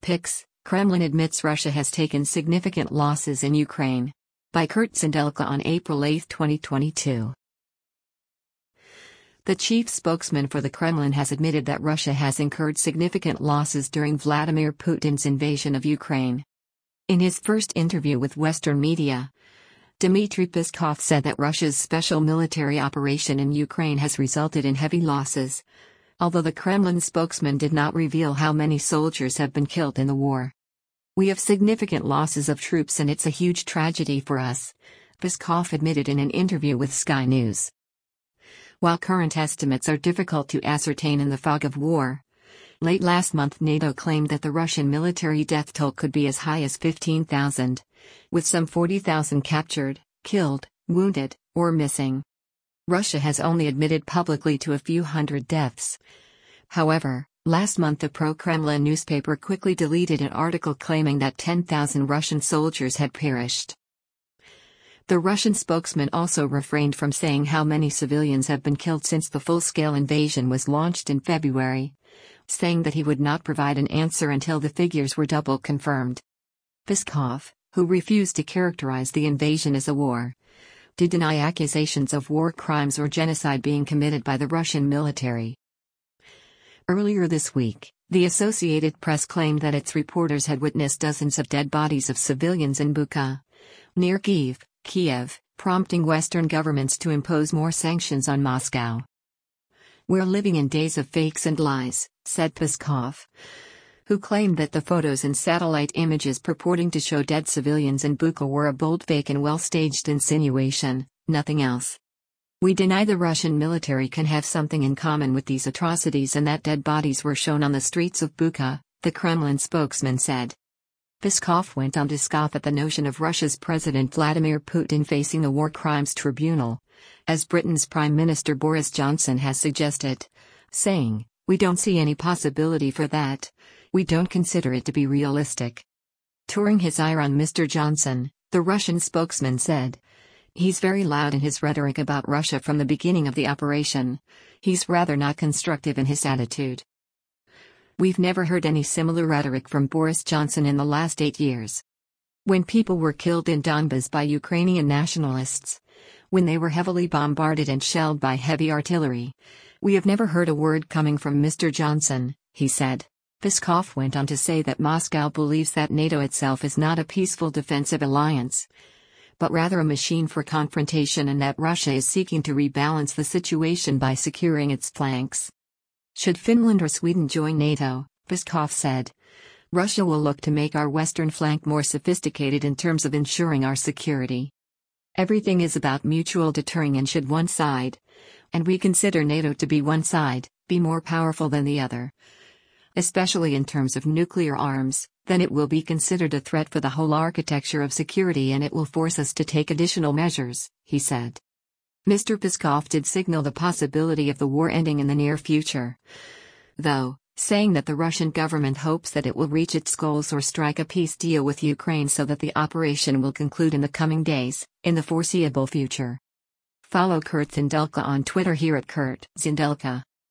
Pics, Kremlin admits Russia has taken significant losses in Ukraine. By Kurt Zindelka on April 8, 2022. The chief spokesman for the Kremlin has admitted that Russia has incurred significant losses during Vladimir Putin's invasion of Ukraine. In his first interview with Western media, Dmitry Peskov said that Russia's special military operation in Ukraine has resulted in heavy losses, although the Kremlin spokesman did not reveal how many soldiers have been killed in the war. "We have significant losses of troops and it's a huge tragedy for us," Peskov admitted in an interview with Sky News. While current estimates are difficult to ascertain in the fog of war, late last month NATO claimed that the Russian military death toll could be as high as 15,000, with some 40,000 captured, killed, wounded, or missing. Russia has only admitted publicly to a few hundred deaths. However, last month a pro-Kremlin newspaper quickly deleted an article claiming that 10,000 Russian soldiers had perished. The Russian spokesman also refrained from saying how many civilians have been killed since the full-scale invasion was launched in February, saying that he would not provide an answer until the figures were double confirmed. Peskov, who refused to characterize the invasion as a war, did deny accusations of war crimes or genocide being committed by the Russian military. Earlier this week, the Associated Press claimed that its reporters had witnessed dozens of dead bodies of civilians in Bucha, near Kiev, prompting Western governments to impose more sanctions on Moscow. "We're living in days of fakes and lies," said Peskov, who claimed that the photos and satellite images purporting to show dead civilians in Bucha were a bold fake and well-staged insinuation, nothing else. "We deny the Russian military can have something in common with these atrocities and that dead bodies were shown on the streets of Bucha," the Kremlin spokesman said. Peskov went on to scoff at the notion of Russia's President Vladimir Putin facing a war crimes tribunal, as Britain's Prime Minister Boris Johnson has suggested, saying, "We don't see any possibility for that. We don't consider it to be realistic." Touring his ire on Mr. Johnson, the Russian spokesman said, "He's very loud in his rhetoric about Russia from the beginning of the operation. He's rather not constructive in his attitude. We've never heard any similar rhetoric from Boris Johnson in the last 8 years. When people were killed in Donbas by Ukrainian nationalists, when they were heavily bombarded and shelled by heavy artillery, we have never heard a word coming from Mr. Johnson," he said. Peskov went on to say that Moscow believes that NATO itself is not a peaceful defensive alliance, but rather a machine for confrontation, and that Russia is seeking to rebalance the situation by securing its flanks. "Should Finland or Sweden join NATO," Peskov said, "Russia will look to make our western flank more sophisticated in terms of ensuring our security. Everything is about mutual deterring, and should one side, and we consider NATO to be one side, be more powerful than the other, especially in terms of nuclear arms, then it will be considered a threat for the whole architecture of security and it will force us to take additional measures," he said. Mr. Peskov did signal the possibility of the war ending in the near future, though, saying that the Russian government hopes that it will reach its goals or strike a peace deal with Ukraine so that the operation will conclude in the coming days, in the foreseeable future. Follow Kurt Zindelka on Twitter here at Kurt Zindelka.